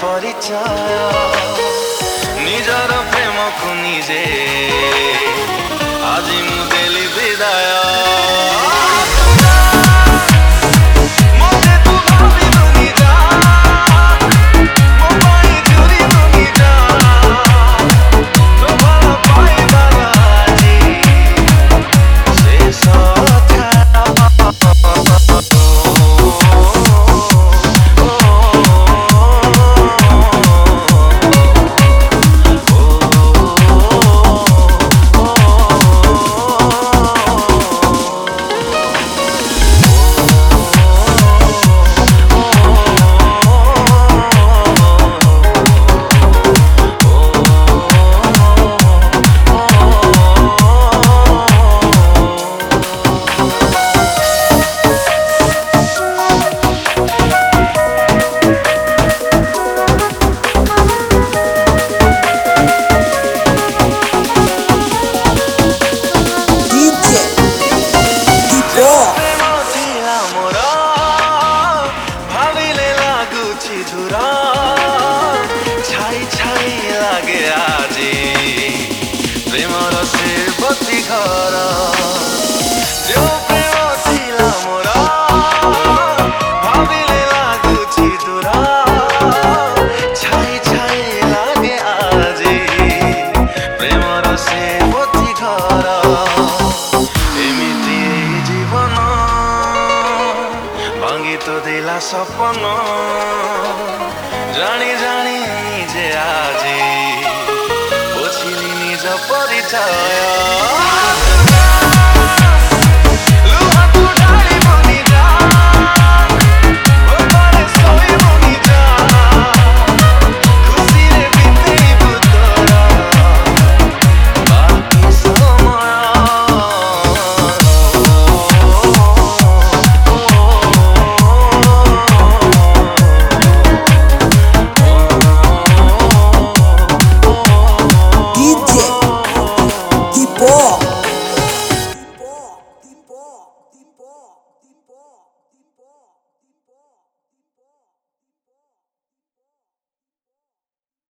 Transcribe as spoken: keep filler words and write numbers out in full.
परिचय निजर प्रेम को निजे आज मु देली विदाय छाई छाई लागे आजी प्रेमर से बती घर जो प्रेम थिला मोर भाविले लागुछि दूर छाई छाई लागे आजी प्रेमर से बती घर एमिति जीवन भांगी तो देला सपन जानी जानी निजे आजी बुझिली निज परिचय।